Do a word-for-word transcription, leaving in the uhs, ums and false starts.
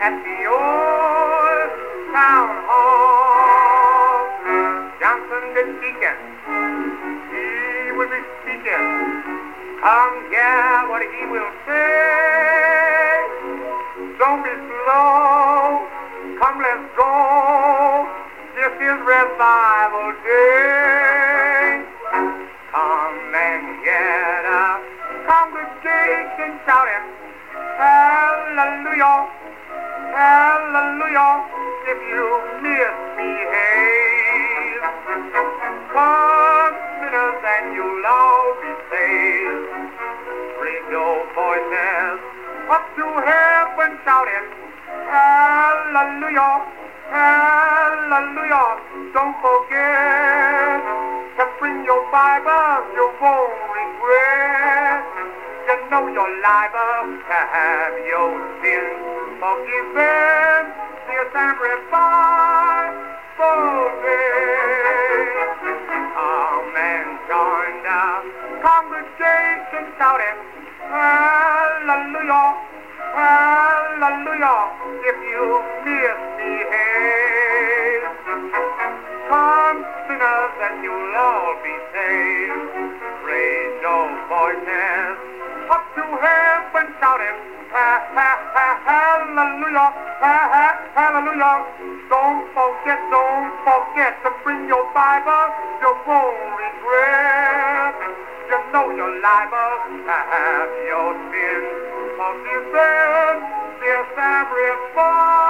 at the old town hall. Johnson the deacon, he will be speaking. Come hear what he will say. Don't be slow. Come, let's go. This is revival day. Come and hear the congregation shouting, hallelujah, hallelujah. If you misbehave, come sinners and you'll all be saved. Raise your voices up to heaven shouting, hallelujah, hallelujah. Don't forget to bring your Bible, you won't regret. You know you're liable to have your sins forgiven. This and revival day. Come and join the congregation shouting, hallelujah, hallelujah. If you misbehave, come sinners and you'll all be saved. Raise your voices up to heaven shouting, ha ha ha hallelujah, ha ha hallelujah. Don't forget, don't forget to bring your Bible, you won't regret. You know you're liable to have your sins forgiven. This every fall.